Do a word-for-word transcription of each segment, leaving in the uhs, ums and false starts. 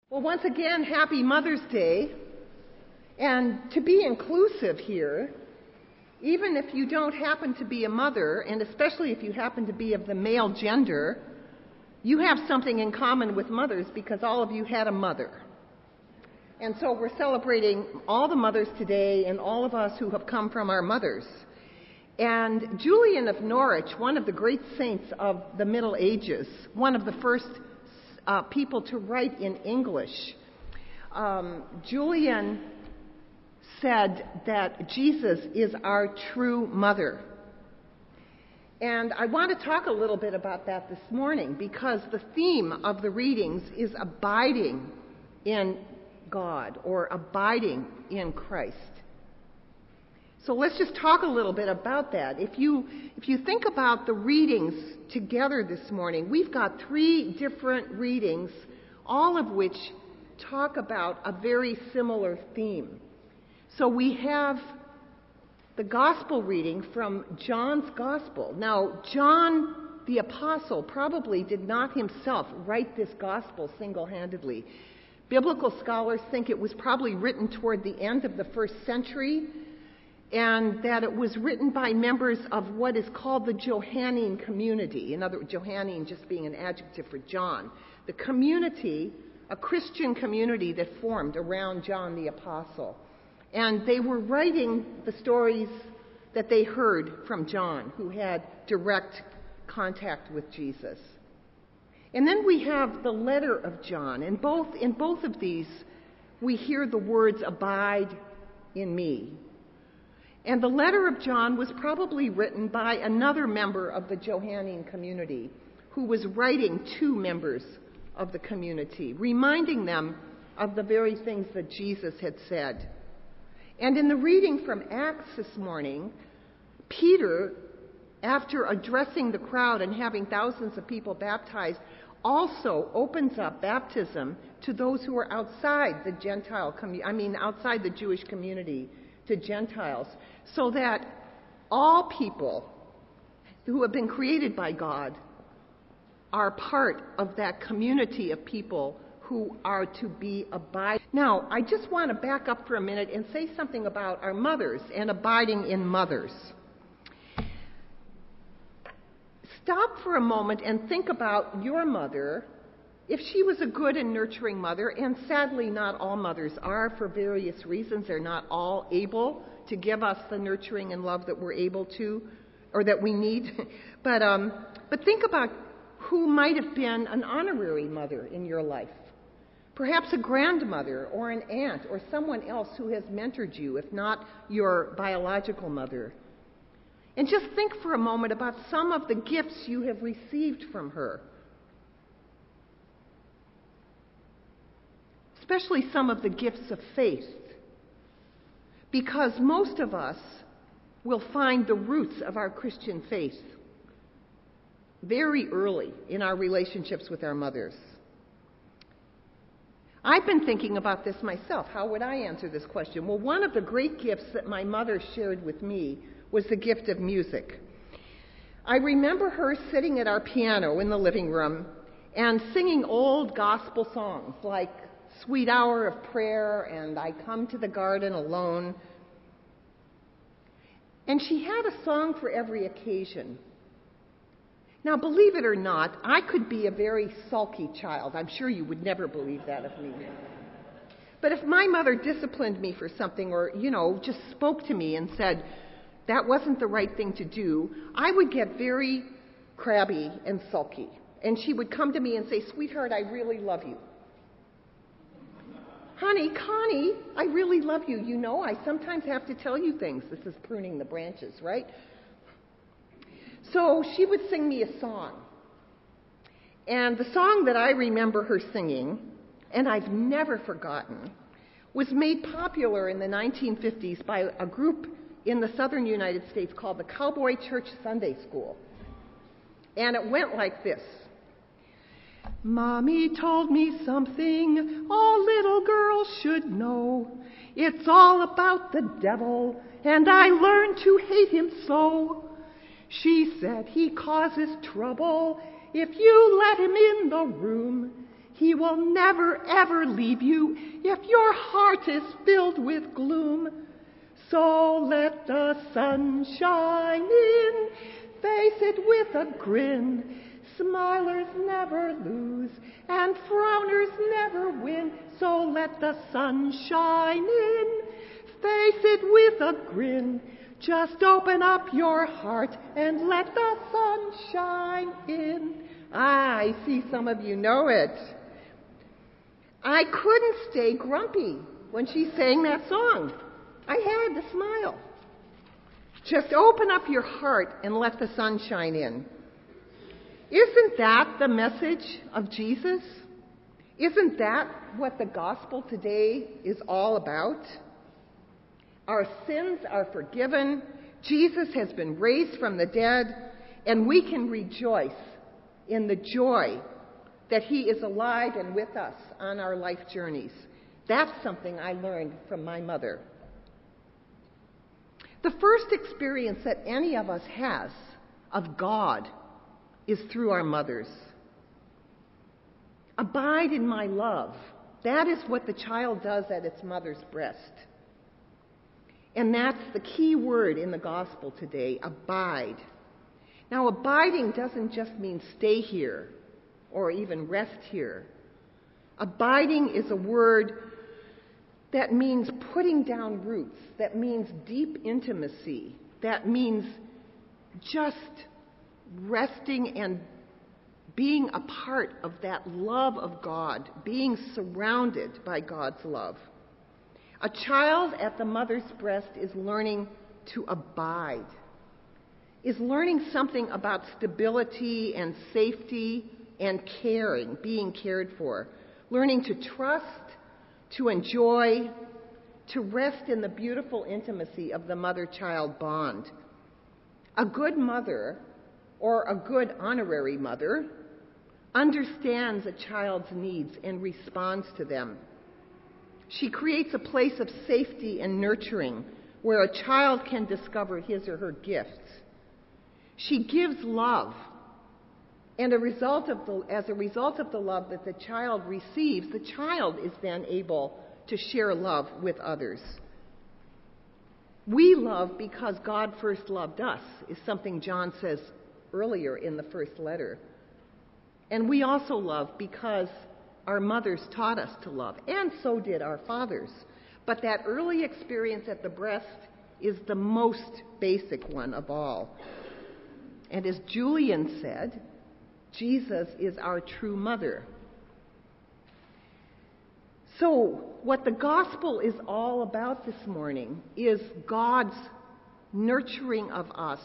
Well, once again, happy Mother's Day. And to be inclusive here, even if you don't happen to be a mother, and especially if you happen to be of the male gender, you have something in common with mothers because all of you had a mother. And so we're celebrating all the mothers today and all of us who have come from our mothers. And Julian of Norwich, one of the great saints of the Middle Ages, one of the first uh, people to write in English, um, Julian said that Jesus is our true mother. And I want to talk a little bit about that this morning because the theme of the readings is abiding in God or abiding in Christ. So let's just talk a little bit about that. If you if you think about the readings together this morning, we've got three different readings, all of which talk about a very similar theme. So we have the gospel reading from John's gospel. Now, John the apostle probably did not himself write this gospel single-handedly. Biblical scholars think it was probably written toward the end of the first century, and that it was written by members of what is called the Johannine community. In other words, Johannine just being an adjective for John. The community, a Christian community that formed around John the apostle. And they were writing the stories that they heard from John, who had direct contact with Jesus. And then we have the letter of John. And both in both of these, we hear the words, "Abide in me." And the letter of John was probably written by another member of the Johannine community who was writing to members of the community, reminding them of the very things that Jesus had said. And in the reading from Acts this morning, Peter, after addressing the crowd and having thousands of people baptized, also opens up baptism to those who are outside the Gentile community, I mean outside the Jewish community, to Gentiles, so that all people who have been created by God are part of that community of people who are to be abiding. Now, I just want to back up for a minute and say something about our mothers and abiding in mothers. Stop for a moment and think about your mother. If she was a good and nurturing mother, and sadly not all mothers are for various reasons, they're not all able to give us the nurturing and love that we're able to, or that we need. but um, but think about who might have been an honorary mother in your life. Perhaps a grandmother or an aunt or someone else who has mentored you, if not your biological mother. And just think for a moment about some of the gifts you have received from her. Especially some of the gifts of faith. Because most of us will find the roots of our Christian faith very early in our relationships with our mothers. I've been thinking about this myself. How would I answer this question? Well, one of the great gifts that my mother shared with me was the gift of music. I remember her sitting at our piano in the living room and singing old gospel songs like Sweet Hour of Prayer and I Come to the Garden Alone. And she had a song for every occasion. Now, believe it or not, I could be a very sulky child. I'm sure you would never believe that of me. But if my mother disciplined me for something or, you know, just spoke to me and said that wasn't the right thing to do, I would get very crabby and sulky. And she would come to me and say, "Sweetheart, I really love you." "Honey, Connie, I really love you. You know, I sometimes have to tell you things." This is pruning the branches, right? So she would sing me a song. And the song that I remember her singing, and I've never forgotten, was made popular in the nineteen fifties by a group in the southern United States called the Cowboy Church Sunday School. And it went like this. "Mommy told me something all little girls should know. It's all about the devil, and I learned to hate him so. She said he causes trouble if you let him in the room. He will never, ever leave you if your heart is filled with gloom. So let the sun shine in, face it with a grin. Smilers never lose, and frowners never win. So let the sun shine in, face it with a grin. Just open up your heart and let the sun shine in. Ah, I see some of you know it. I couldn't stay grumpy when she sang that song. I had to smile. Just open up your heart and let the sun shine in. Isn't that the message of Jesus? Isn't that what the gospel today is all about? Our sins are forgiven, Jesus has been raised from the dead, and we can rejoice in the joy that he is alive and with us on our life journeys. That's something I learned from my mother. The first experience that any of us has of God is through our mothers. Abide in my love. That is what the child does at its mother's breast. And that's the key word in the gospel today, abide. Now, abiding doesn't just mean stay here or even rest here. Abiding is a word that means putting down roots, that means deep intimacy, that means just resting and being a part of that love of God, being surrounded by God's love. A child at the mother's breast is learning to abide, is learning something about stability and safety and caring, being cared for, learning to trust, to enjoy, to rest in the beautiful intimacy of the mother-child bond. A good mother, or a good honorary mother, understands a child's needs and responds to them. She creates a place of safety and nurturing where a child can discover his or her gifts. She gives love, and a result of the, as a result of the love that the child receives, the child is then able to share love with others. We love because God first loved us, is something John says earlier in the first letter. And we also love because our mothers taught us to love, and so did our fathers. But that early experience at the breast is the most basic one of all. And as Julian said, Jesus is our true mother. So, what the gospel is all about this morning is God's nurturing of us,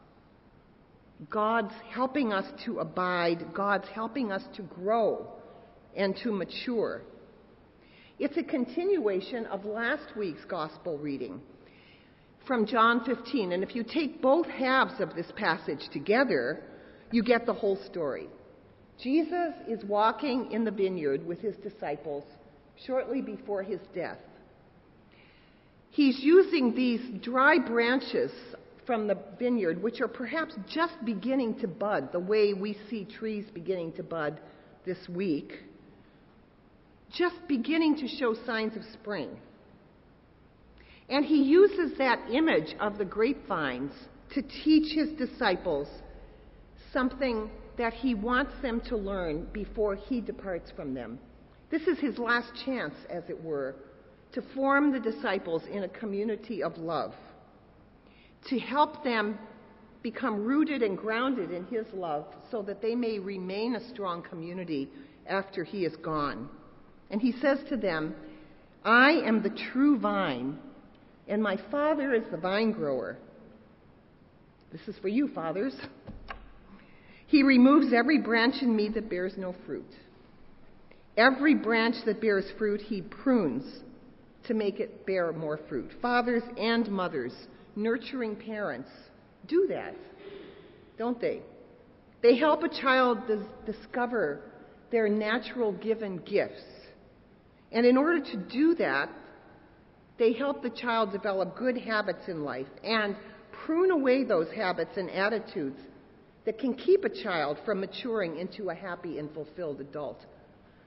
God's helping us to abide, God's helping us to grow and to mature. It's a continuation of last week's gospel reading from John fifteen. And if you take both halves of this passage together, you get the whole story. Jesus is walking in the vineyard with his disciples shortly before his death. He's using these dry branches from the vineyard, which are perhaps just beginning to bud, the way we see trees beginning to bud this week, just beginning to show signs of spring. And he uses that image of the grapevines to teach his disciples something that he wants them to learn before he departs from them. This is his last chance, as it were, to form the disciples in a community of love, to help them become rooted and grounded in his love so that they may remain a strong community after he is gone. And he says to them, I am the true vine, and my Father is the vine grower. This is for you, fathers. He removes every branch in me that bears no fruit. Every branch that bears fruit, he prunes to make it bear more fruit. Fathers and mothers, nurturing parents, do that, don't they? They help a child dis- discover their natural given gifts. And in order to do that, they help the child develop good habits in life and prune away those habits and attitudes that can keep a child from maturing into a happy and fulfilled adult.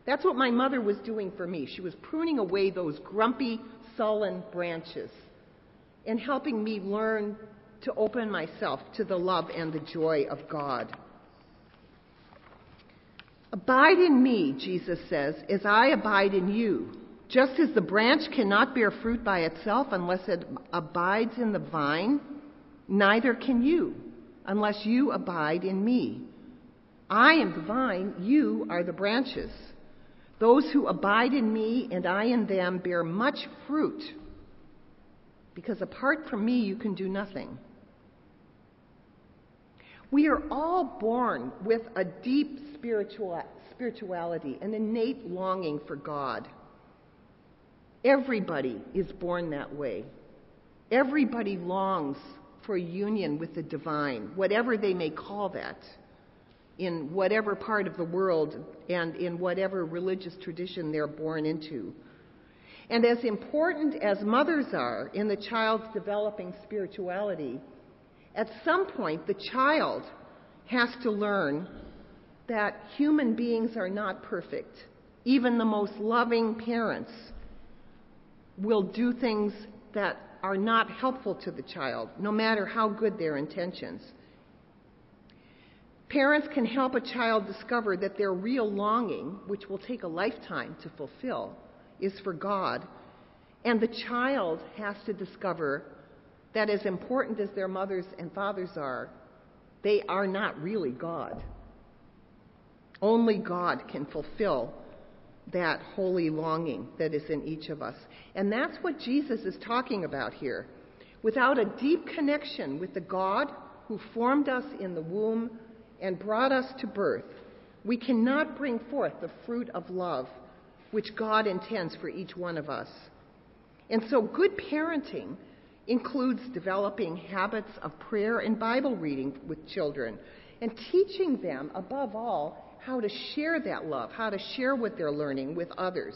That's what my mother was doing for me. She was pruning away those grumpy, sullen branches and helping me learn to open myself to the love and the joy of God. Abide in me, Jesus says, as I abide in you. Just as the branch cannot bear fruit by itself unless it abides in the vine, neither can you unless you abide in me. I am the vine, you are the branches. Those who abide in me and I in them bear much fruit, because apart from me you can do nothing. We are all born with a deep spiritual, spirituality, an innate longing for God. Everybody is born that way. Everybody longs for union with the divine, whatever they may call that, in whatever part of the world and in whatever religious tradition they're born into. And as important as mothers are in the child's developing spirituality, at some point the child has to learn that human beings are not perfect. Even the most loving parents will do things that are not helpful to the child, no matter how good their intentions. Parents can help a child discover that their real longing, which will take a lifetime to fulfill, is for God. And the child has to discover that as important as their mothers and fathers are, they are not really God. Only God can fulfill that holy longing that is in each of us. And that's what Jesus is talking about here. Without a deep connection with the God who formed us in the womb and brought us to birth, we cannot bring forth the fruit of love which God intends for each one of us. And so good parenting includes developing habits of prayer and Bible reading with children and teaching them, above all, how to share that love, how to share what they're learning with others.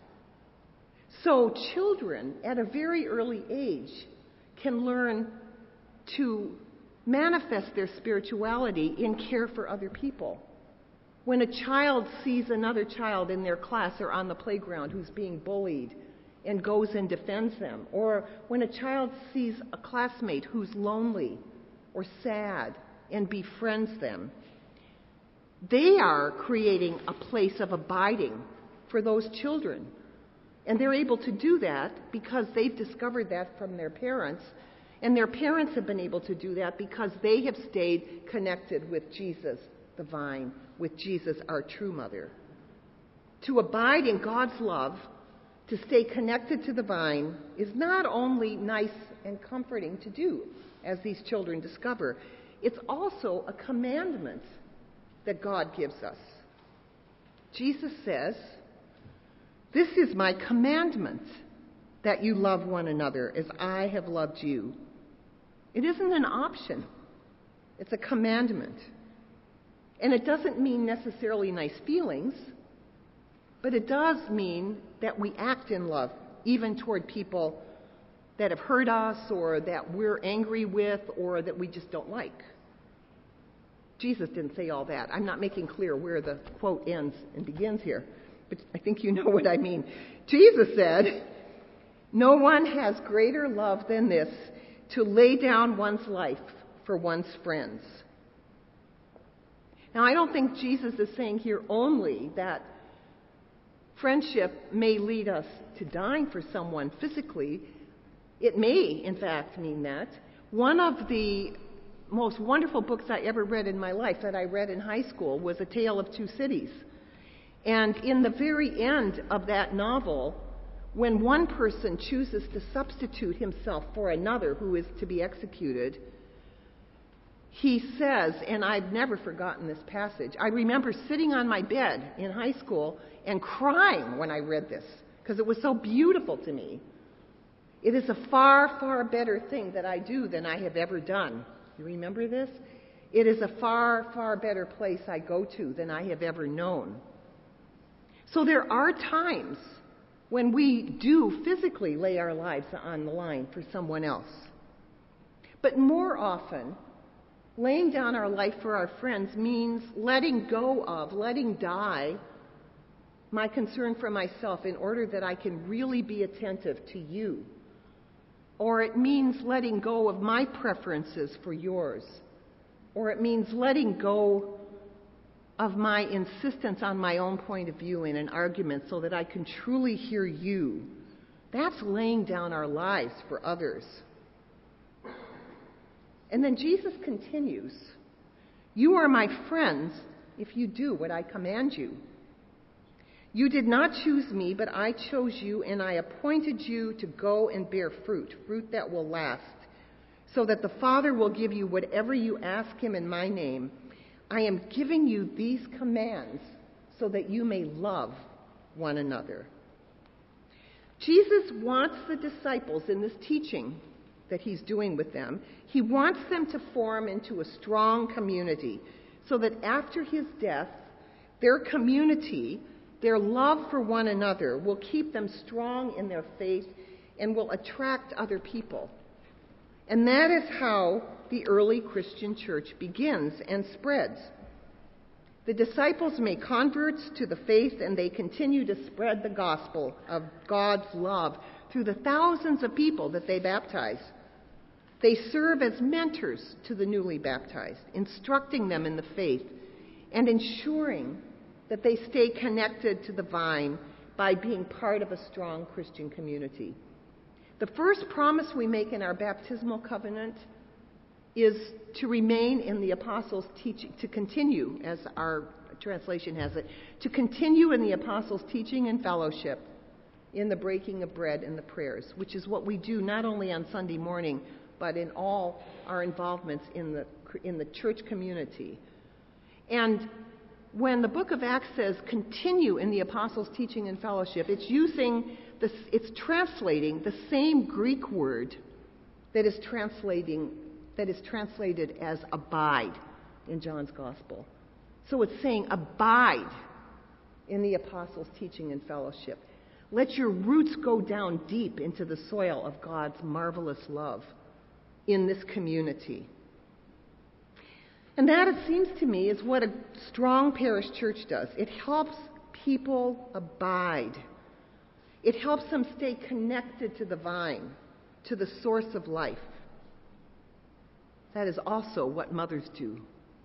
So children at a very early age can learn to manifest their spirituality in care for other people. When a child sees another child in their class or on the playground who's being bullied and goes and defends them, or when a child sees a classmate who's lonely or sad and befriends them, they are creating a place of abiding for those children. And they're able to do that because they've discovered that from their parents, and their parents have been able to do that because they have stayed connected with Jesus, the vine, with Jesus, our true mother. To abide in God's love, to stay connected to the vine, is not only nice and comforting to do, as these children discover, it's also a commandment that God gives us. Jesus says, "This is my commandment, that you love one another as I have loved you." It isn't an option. It's a commandment. And it doesn't mean necessarily nice feelings, but it does mean that we act in love, even toward people that have hurt us or that we're angry with or that we just don't like. Jesus didn't say all that. I'm not making clear where the quote ends and begins here, but I think you know what I mean. Jesus said, "No one has greater love than this, to lay down one's life for one's friends." Now, I don't think Jesus is saying here only that friendship may lead us to dying for someone physically. It may, in fact, mean that. One of the most wonderful books I ever read in my life that I read in high school was A Tale of Two Cities. And in the very end of that novel, when one person chooses to substitute himself for another who is to be executed, he says, and I've never forgotten this passage, I remember sitting on my bed in high school and crying when I read this, because it was so beautiful to me. "It is a far, far better thing that I do than I have ever done." You remember this? "It is a far, far better place I go to than I have ever known." So there are times when we do physically lay our lives on the line for someone else. But more often, laying down our life for our friends means letting go of, letting die my concern for myself in order that I can really be attentive to you. Or it means letting go of my preferences for yours. Or it means letting go of my insistence on my own point of view in an argument so that I can truly hear you. That's laying down our lives for others. And then Jesus continues, "You are my friends if you do what I command you. You did not choose me, but I chose you, and I appointed you to go and bear fruit, fruit that will last, so that the Father will give you whatever you ask him in my name. I am giving you these commands so that you may love one another." Jesus wants the disciples in this teaching that he's doing with them, he wants them to form into a strong community so that after his death, their community, their love for one another will keep them strong in their faith and will attract other people. And that is how the early Christian church begins and spreads. The disciples make converts to the faith, and they continue to spread the gospel of God's love through the thousands of people that they baptize. They serve as mentors to the newly baptized, instructing them in the faith and ensuring that they stay connected to the vine by being part of a strong Christian community. The first promise we make in our baptismal covenant is to remain in the apostles' teaching, to continue, as our translation has it, to continue in the apostles' teaching and fellowship, in the breaking of bread and the prayers, which is what we do not only on Sunday morning, but in all our involvements in the in the church community. And when the book of Acts says continue in the apostles' teaching and fellowship, it's using this, it's translating the same Greek word that is translating that is translated as abide in John's gospel. So it's saying abide in the apostles' teaching and fellowship. Let your roots go down deep into the soil of God's marvelous love in this community. And that, it seems to me, is what a strong parish church does. It helps people abide. It helps them stay connected to the vine, to the source of life. That is also what mothers do.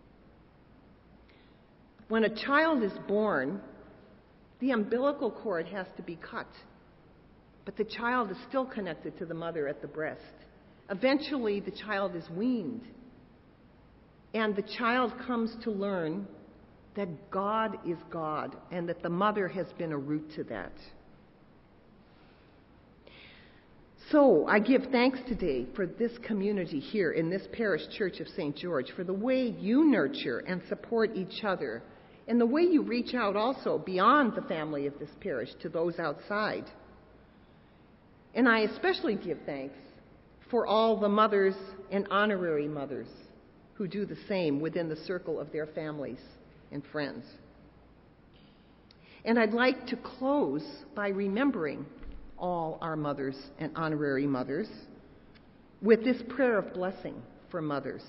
When a child is born, the umbilical cord has to be cut, but the child is still connected to the mother at the breast. Eventually, the child is weaned, and the child comes to learn that God is God and that the mother has been a root to that. So I give thanks today for this community here in this parish church of Saint George, for the way you nurture and support each other, and the way you reach out also beyond the family of this parish to those outside. And I especially give thanks for all the mothers and honorary mothers who do the same within the circle of their families and friends. And I'd like to close by remembering all our mothers and honorary mothers with this prayer of blessing for mothers.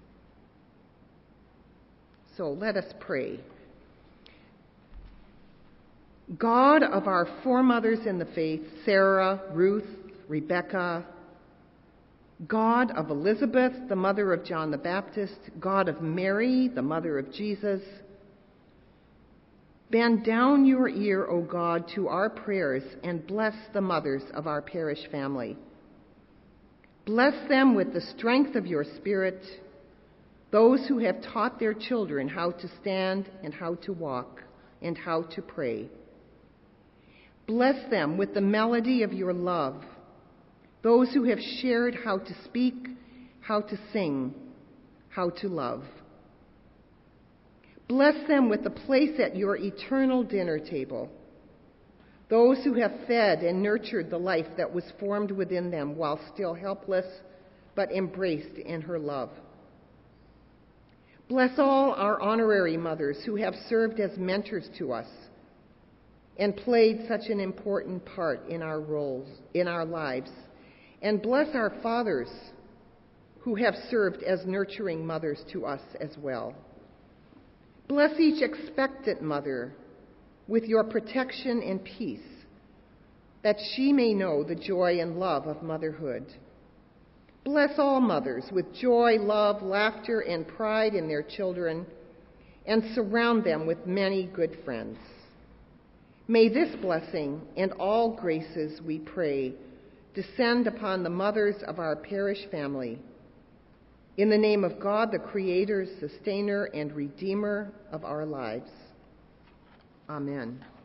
So let us pray. God of our foremothers in the faith, Sarah, Ruth, Rebecca, God of Elizabeth, the mother of John the Baptist, God of Mary, the mother of Jesus, bend down your ear, O God, to our prayers and bless the mothers of our parish family. Bless them with the strength of your Spirit, those who have taught their children how to stand and how to walk and how to pray. Bless them with the melody of your love, those who have shared how to speak, how to sing, how to love. Bless them with a place at your eternal dinner table, those who have fed and nurtured the life that was formed within them while still helpless but embraced in her love. Bless all our honorary mothers who have served as mentors to us and played such an important part in our roles, in our lives. And bless our fathers who have served as nurturing mothers to us as well. Bless each expectant mother with your protection and peace, that she may know the joy and love of motherhood. Bless all mothers with joy, love, laughter, and pride in their children, and surround them with many good friends. May this blessing and all graces, we pray, descend upon the mothers of our parish family. In the name of God, the Creator, Sustainer, and Redeemer of our lives. Amen.